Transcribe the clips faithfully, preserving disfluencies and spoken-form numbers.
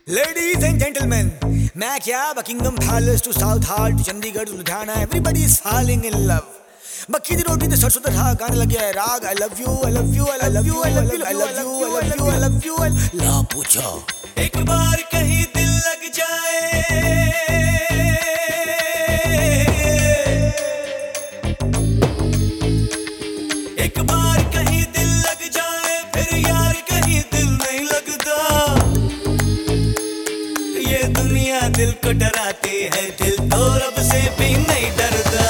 Ladies and gentlemen, मैं क्या Buckingham Palace to Southall to Chandigarh to Ludhiana, everybody is falling in love. मक्खी दी रोटी ते सरसों दा साग गाने लगे है राग I love you, I love you, I love you, I love you, I love you, I love you, I love you, I love you. ला पूछो एक बार कहीं दिल लग जाए, एक बार कहीं दिल लग जाए, फिर यार कहीं दिल नहीं लगता। ये दुनिया दिल को डराती है, दिल तो रब से भी नहीं डरता।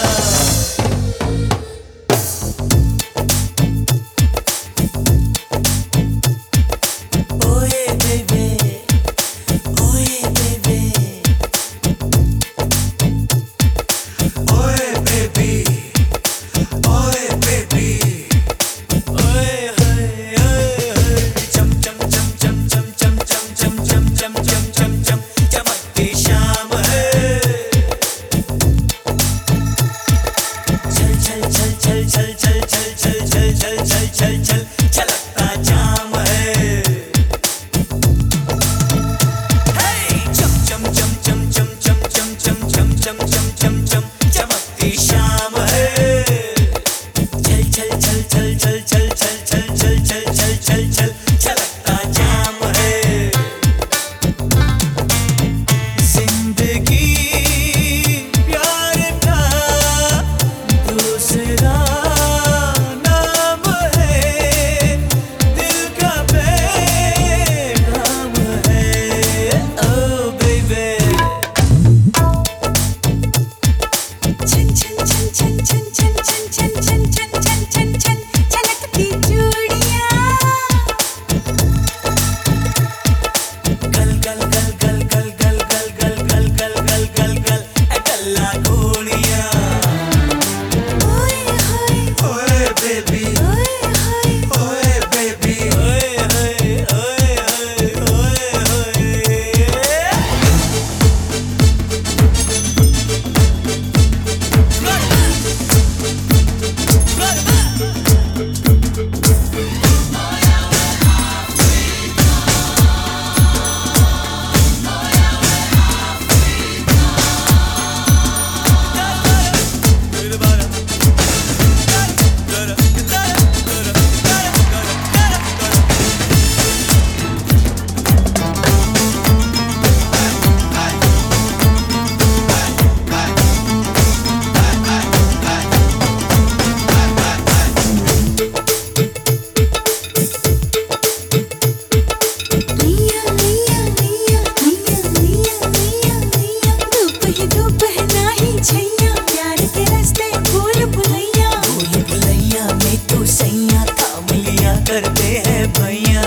करते हैं भैया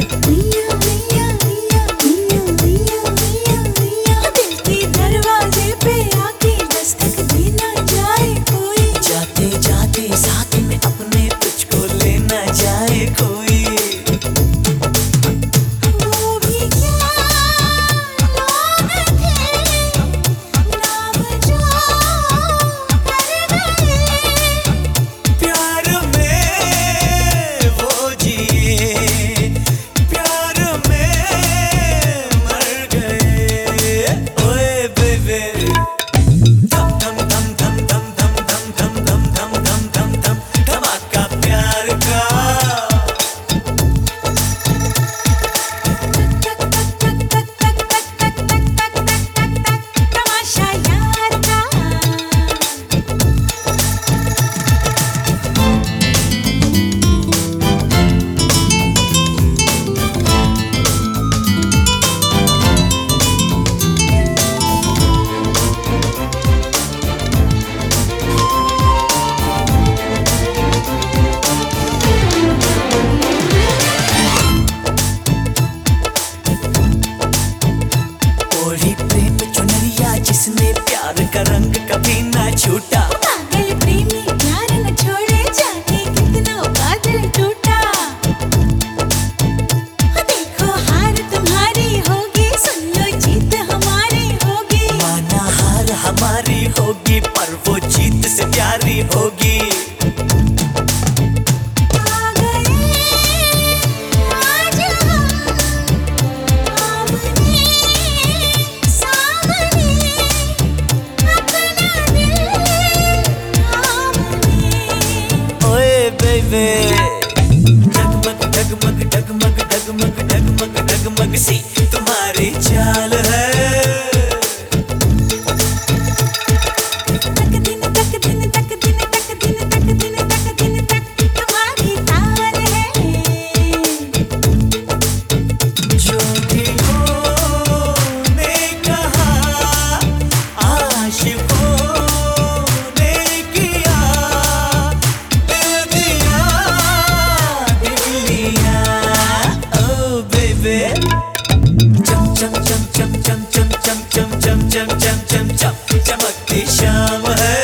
भैया भैया भैया भैया भैया भैया भैया दिल के दरवाजे पे आके दस्तक देना जाए कोई, जाते जाते साथ में अपने तुझको लेना जाए कोई। वो भी क्या लोग थे नाम जो कर गए प्यार में वो जी पे चम चम चम चम चम चम चम चम चम चम चम चम चम चमकती शाम है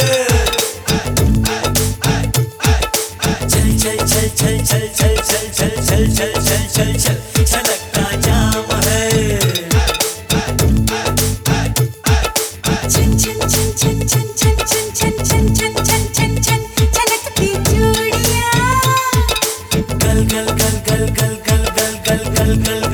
चल चल चल चल चल चल चल चल चल चल चल चल चल छलकता जाम है छन छन छन छन छन छन छन छन छन छन छन छन छलकती चूड़ियां गल गल गल गल गल गल गल गल गल